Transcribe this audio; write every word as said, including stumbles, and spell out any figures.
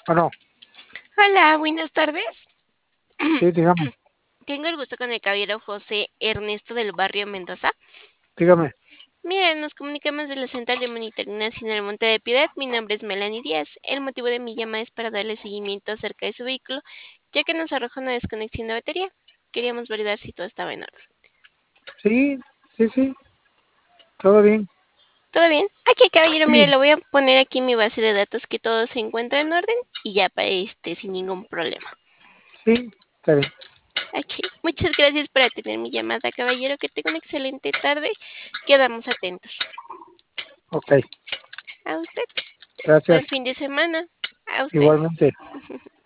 ¿O no? Hola, buenas tardes. Sí, dígame, Tengo el gusto con el caballero José Ernesto del barrio Mendoza. dígame. Mira, nos comunicamos de la Central de Monitoring Nacional Monte de Piedad. Mi nombre es Melanie Díaz. El motivo de mi llamada es para darle seguimiento acerca de su vehículo, ya que nos arrojó una desconexión de batería. Queríamos validar si todo estaba en orden. Sí, sí, sí, todo bien. ¿Todo bien? Aquí, caballero, mire, Sí, le voy a poner aquí en mi base de datos que todo se encuentra en orden y ya para este sin ningún problema. sí, está bien. Aquí. Muchas gracias por atender mi llamada, caballero. Que tenga una excelente tarde. Quedamos atentos. Ok, A usted. Buen gracias. fin de semana. A usted. Igualmente.